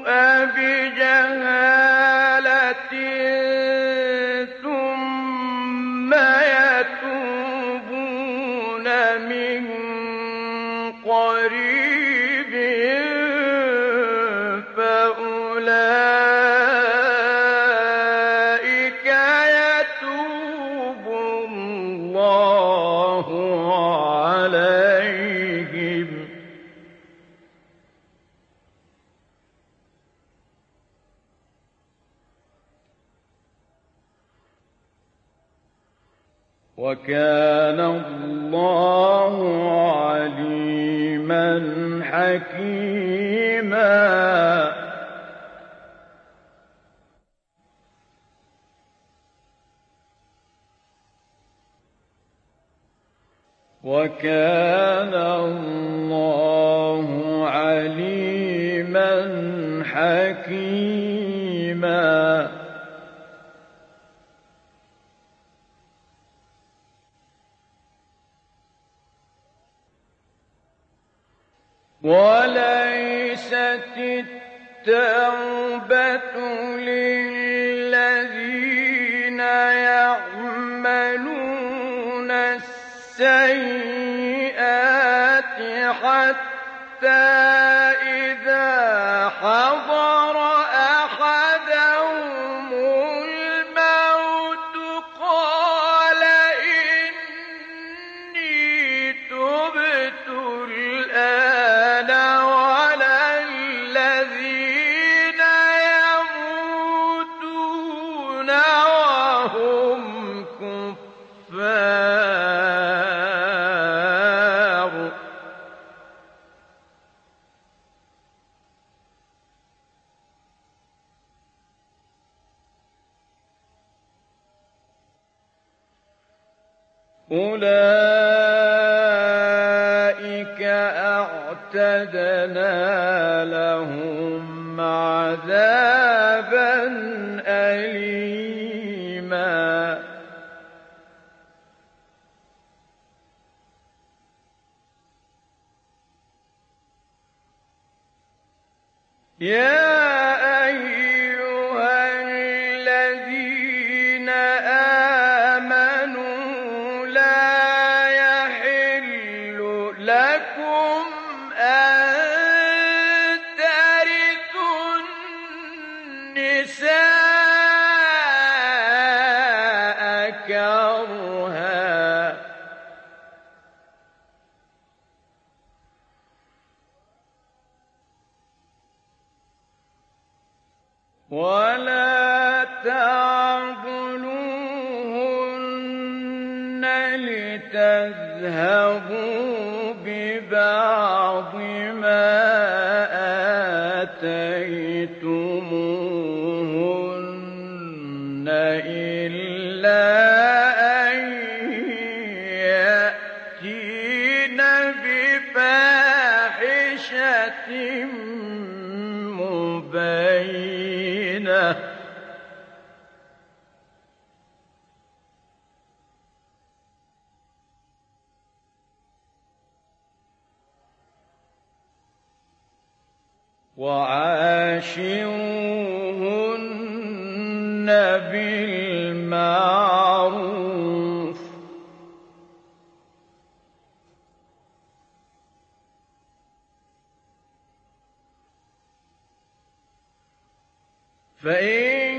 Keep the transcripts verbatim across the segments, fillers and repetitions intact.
بجهالة ثم يتوبون من قريب فأولئك يتوب الله عليهم وكان الله عليما حكيما. وكان الله عليما حكيما. وليست التوبة للذين يعملون السيئات حتى إذا حضر أحدهم الموت قال إني تبت الآن ولا الذين يموتون وهم كفار أولئك أعتدنا لهم عذابا أليما. يا أيها الذين آمنوا لا يحل لكم أن ترثوا النساء كرها ولا تعضلوهن لتذهبوا ببعض ما آتيتموهن إلا أن يأتين بفاحشة مبينة وعاشروهن بالمعروف فإن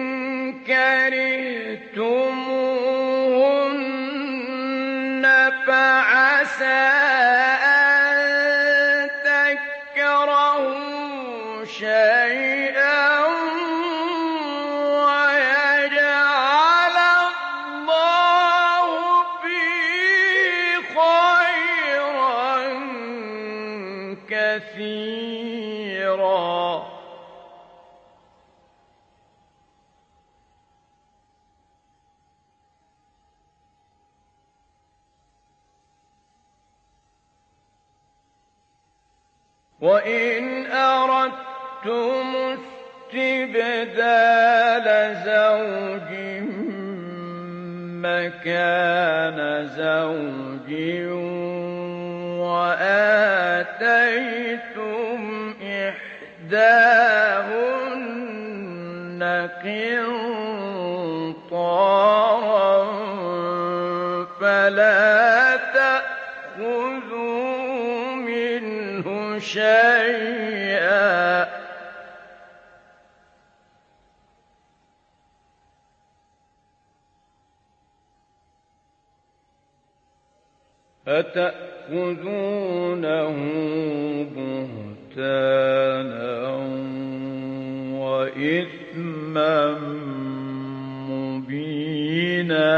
كرهتموهن فعسى أن تكرهوا شيئا ويجعل الله فيه خيرا كثيرا. وإن أردتم استبدال زوج مكان زوج وآتيتم إحداهن إحداهن قنطارا فلا تأخذوا منه شيئا أتأخذونه بهتانا وإثما مبينا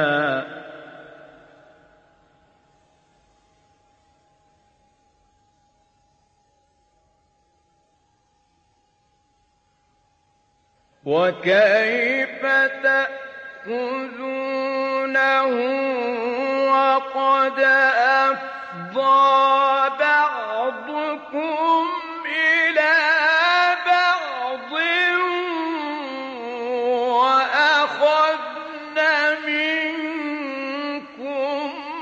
وكيف تأخذونه وقد أفضى بعضكم إلى بعض وأخذن منكم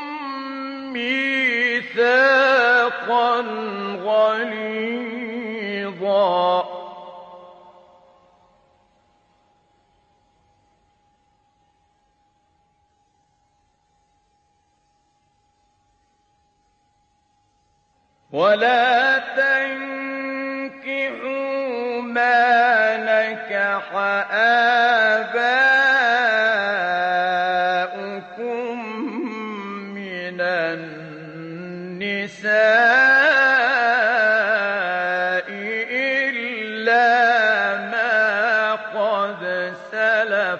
ميثاقا غليظا ولا تنكحوا ما نكح آباؤكم من النساء إلا ما قد سلف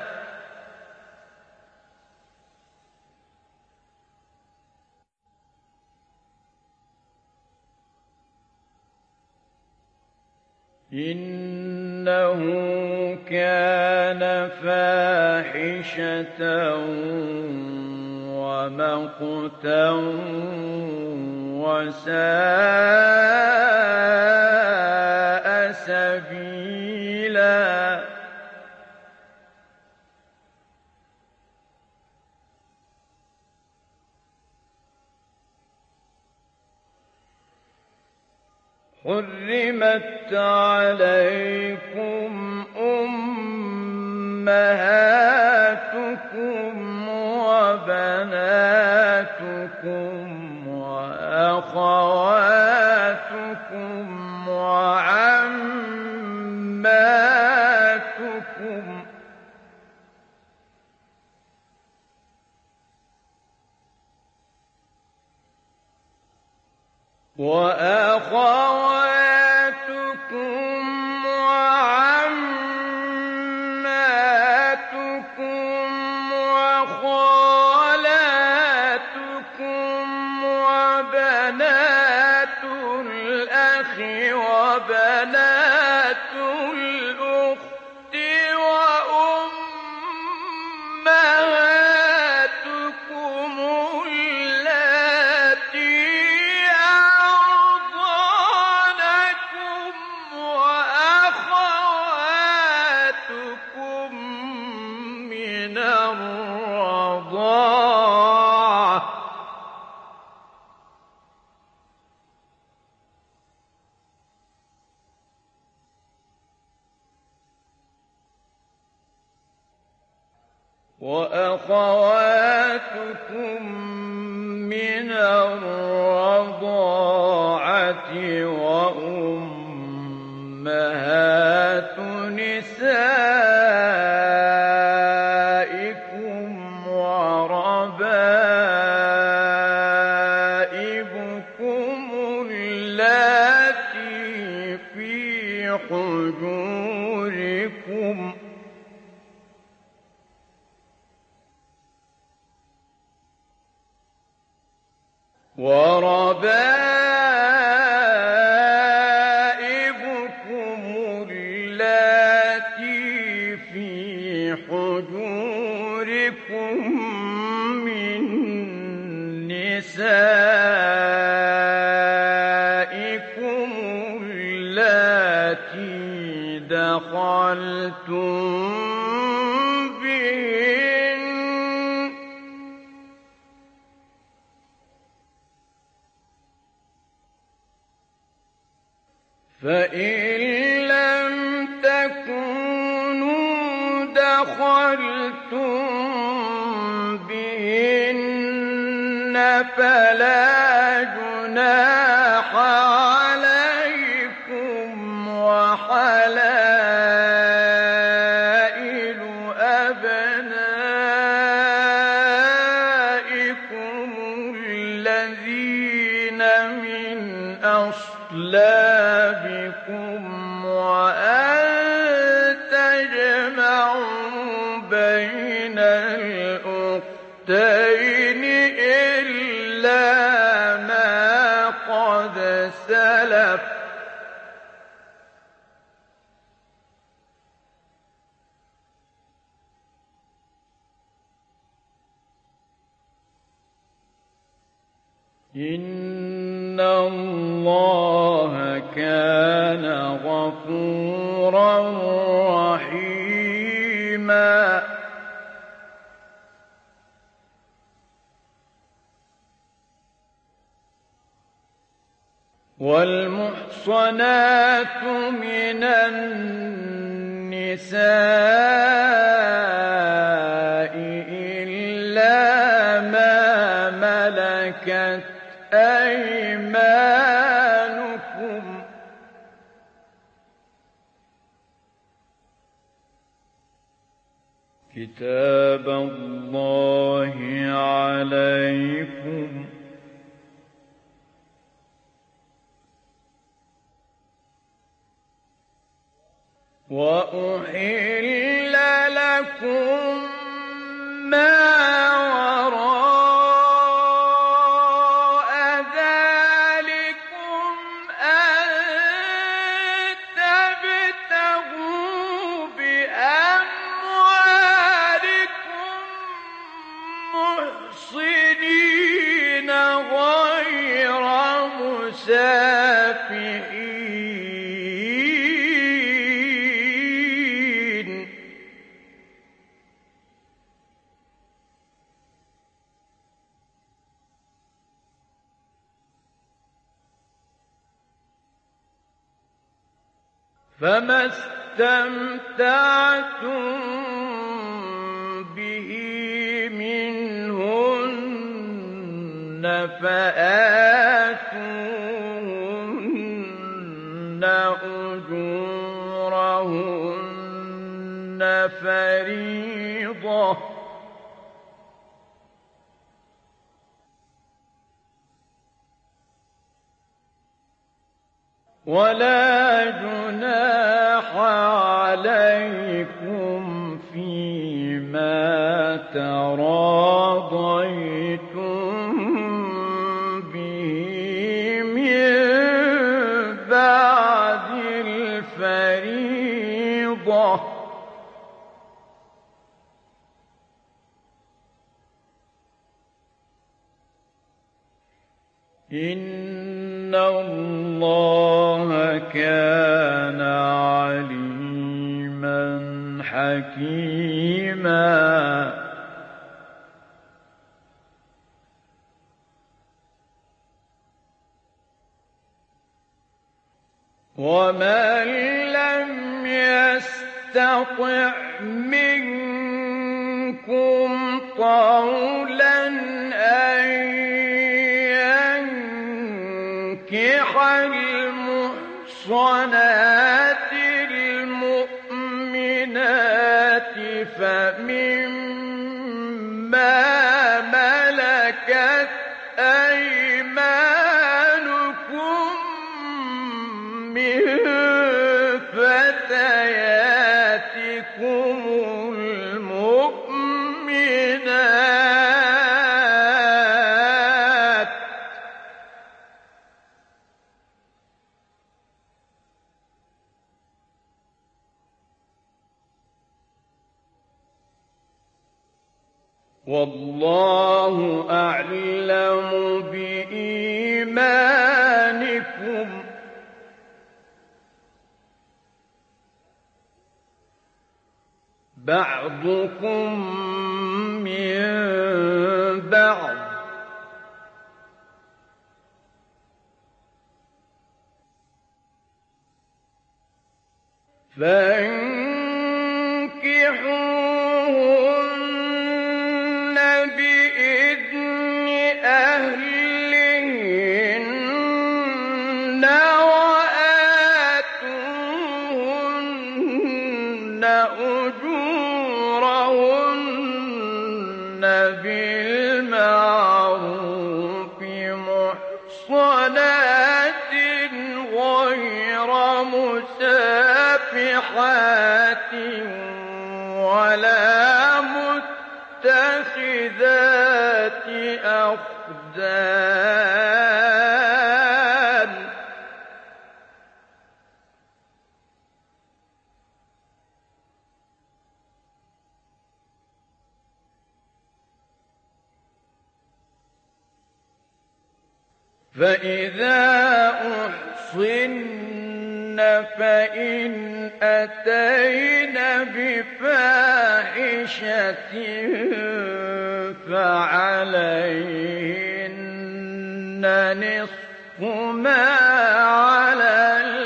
إنه كان فاحشة ومقتا وساء سبيلا حرمت عليكم أمهاتكم وبناتكم وأخواتكم وعماتكم وأخواتكم وعماتكم وخالاتكم وبنات الأخ وبنات الأخت وأمهاتكم اللاتي وأخواتكم من الرضاعة وأخواتكم من الرضاعة وأمهات نسائكم وربائبكم اللاتي في حجوركم وربائبكم اللاتي في حجوركم من نسائكم اللاتي دخلتم فإن دخلتم بهن فلا جناح عليكم وحلائل أبنائكم الذين من أصلابكم وأن تجمعوا بين الأختين إلا ما قد سلف إن الله كان غفورا رحيما والمحصنات من النساء إلا ما ملكت أيمانكم كتاب الله عليكم وأحل لكم ما وراء ذلكم أن تبتغوا بأموالكم محصنين غير مسافحين فما استمتعتم به منهن فآتوهن أجورهن فريضة ولا جناح عليكم فيما تراضيتم به من بعد الفريضة إن الله كان عليما حكيما ومن لم يستطع منكم طولا أن ينكح المحصنات المؤمنات فمما ملكت أيمانكم من فتياتكم المؤمنات والله أعلم بإيمانكم بعضكم من بعض فانكحوا أجورهن بالمعروف محصنات غير مسافحات ولا متخذات أخدان فإذا أحصن فإن أتين بفاحشة فعليهن نصف ما على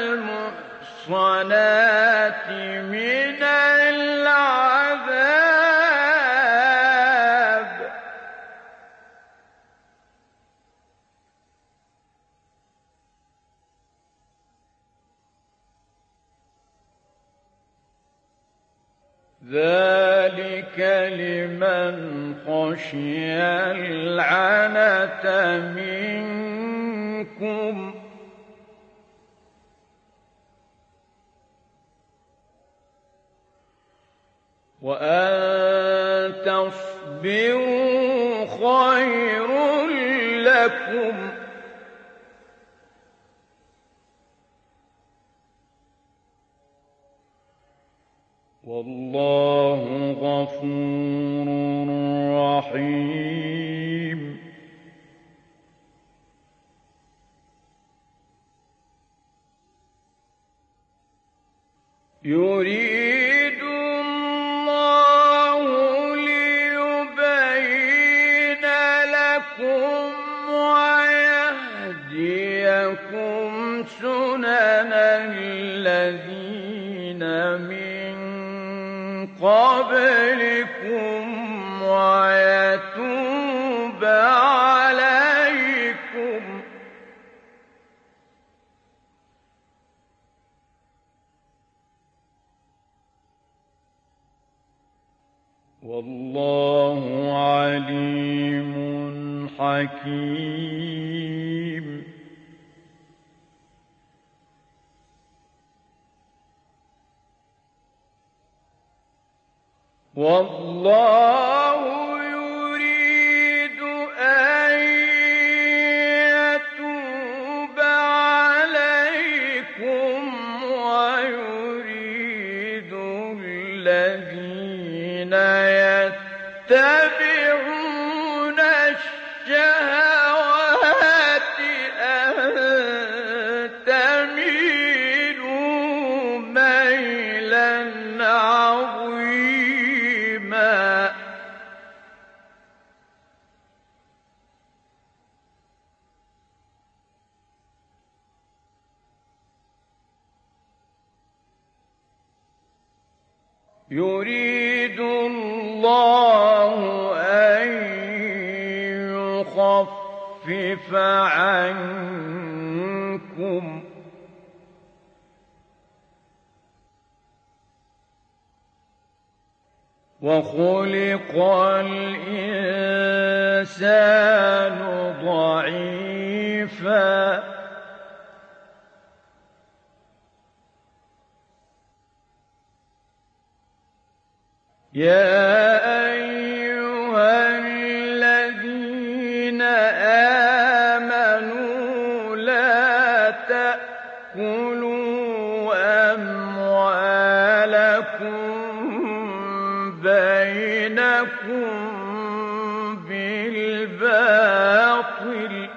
المحصنات من العذاب ذلك لمن خشي العنة منكم وأن تصبروا خير لكم والله غفور رحيم يريد الله ليبين لكم ويهديكم سنن الذين من قبلكم ويتوب عليكم والله عليم حكيم والله يريد أن يتوب عليكم ويريد الذين يتبعون الشهوات أن تميلوا ميلا عظيما يريد الله أن يخفف عنكم وخلق الإنسان ضعيفا يا أيها الذين آمنوا لا تأكلوا أموالكم بينكم بالباطل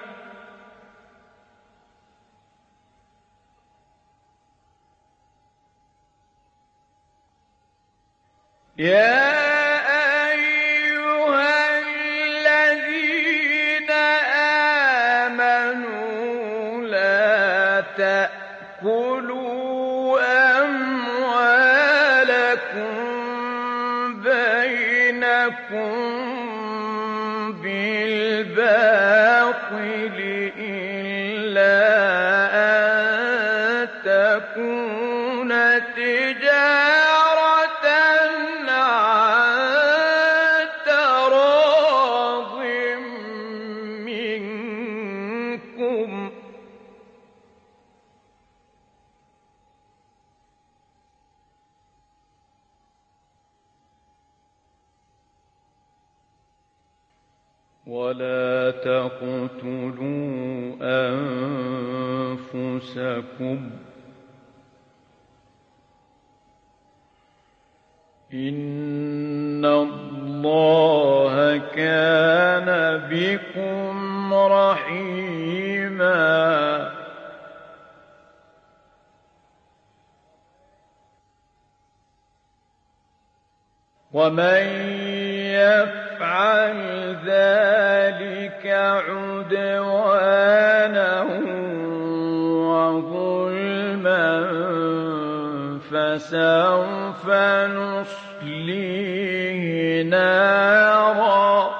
يا أيها الذين آمنوا لا تأكلوا أموالكم بينكم بالباطل إلا أن تكون تجارة ولا تقتلوا أنفسكم إن الله كان بكم رحيما ومن يفعل ذلك عدوانا وظلما فسوف نصليه نارا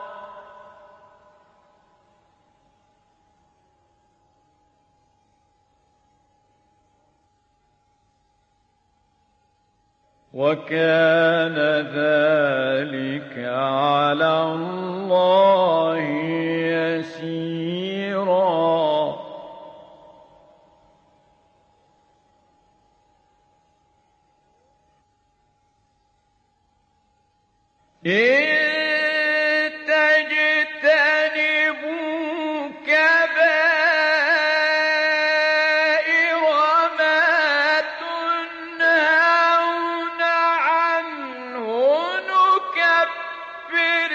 وكان ذلك على الله يسيرا إن تجتنبوا كبائر ما تنهون عنه نكفر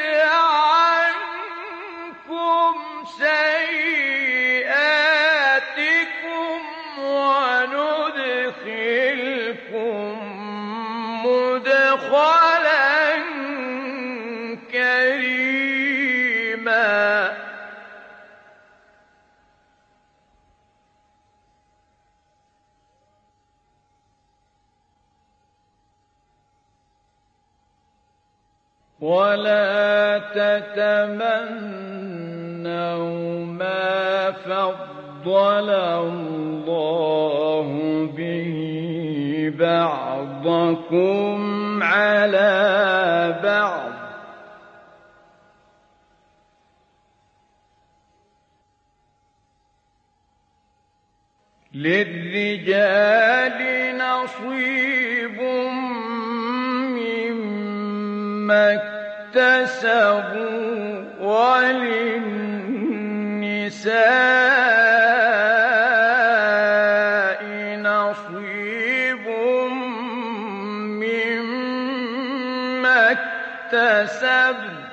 عنكم سيئاتكم وندخلكم مدخلا كريما ولا تتمنوا ما فضل الله به بعضكم على بعض للرجال نصيب مما اكتسبوا وللنساء نصيب مما اكتسبن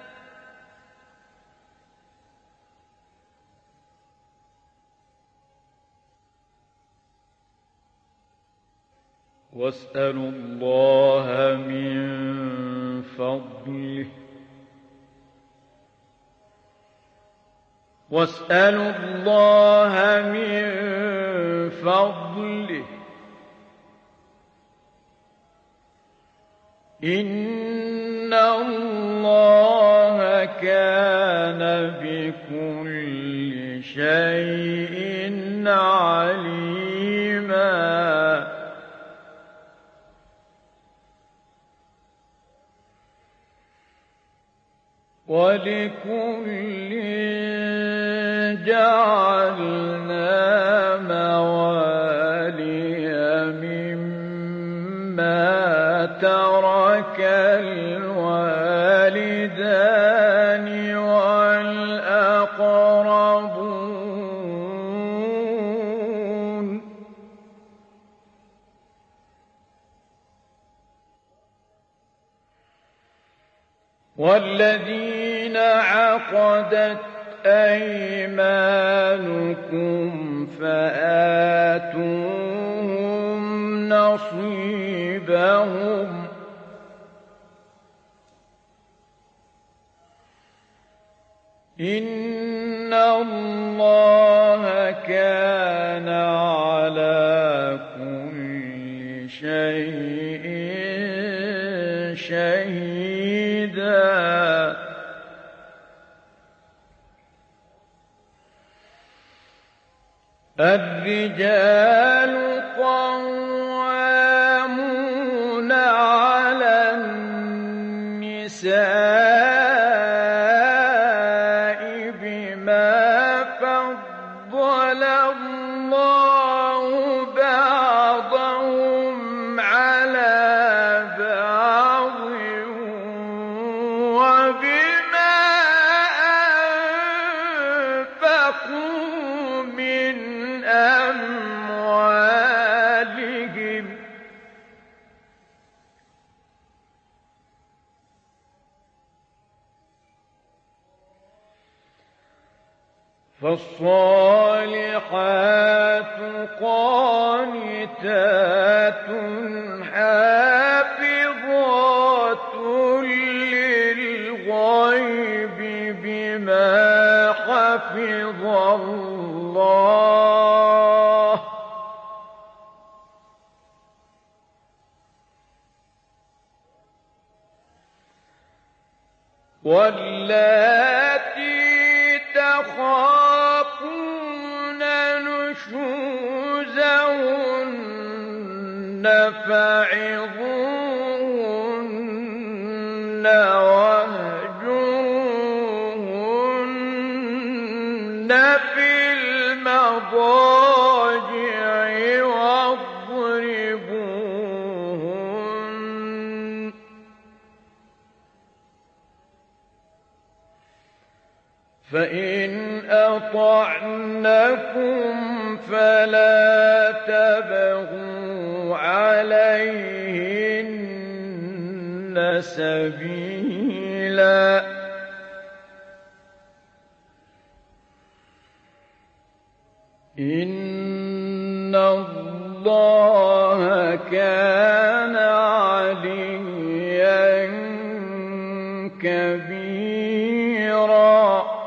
واسألوا الله من فضله واسألوا الله من فضله إن الله كان بكل شيء عليما ولكل جعلنا موالي مما ترك الوالدان والأقربون والذين عقدت أيمانكم فآتوهم نصيبهم إن الله كان على كل شيء شهيدا الرجال قوامون على النساء بما فضل الله بعضهم على بعض وبما فالصالحات قانتات حافظات للغيب بما حفظ الله واللاتي تخافون نشوزهن فعظوهن واهجروهن في المضاجع واضربوهن فإن أطعنكم فلا تبغوا عليهن سبيلا إن الله كان عليا كبيرا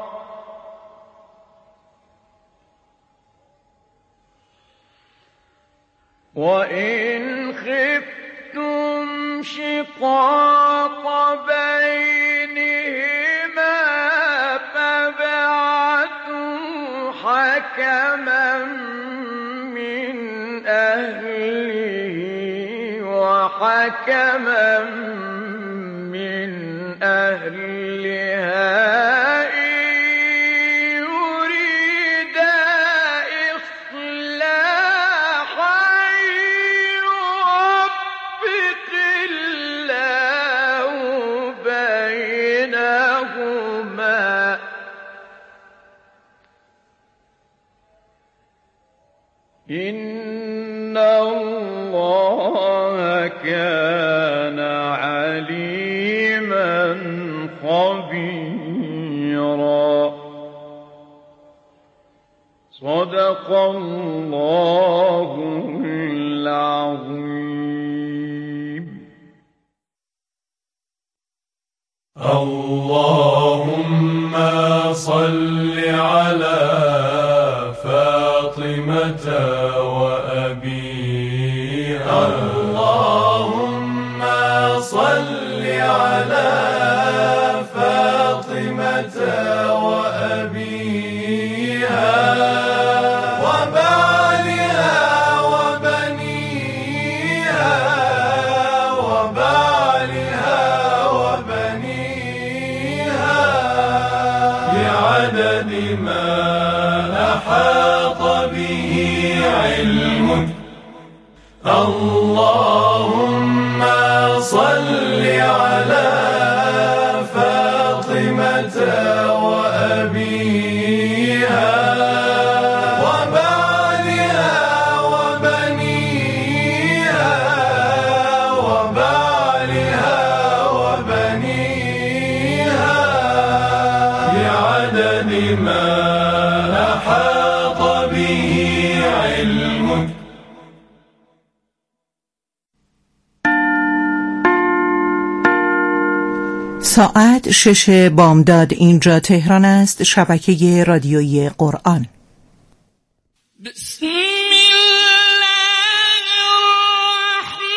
وإن خفتم شقاق بينهما فابعثوا حكما من أهله وحكما من أهلها إن الله كان عليما خبيرا صدق الله العظيم. اللهم صل على فاطمة وأبيها اللهم صل على فاطمة وأبيها وبعلها وبنيها وبعلها وبنيها بعدد ما أحاط به علمك. اللهم صل على فاطمة وأبيها وبعلها وبنيها وبعلها وبنيها بعدد ما أحاط به علمك. ساعت شش بامداد اینجا تهران است. شبکه رادیویی قرآن. بسم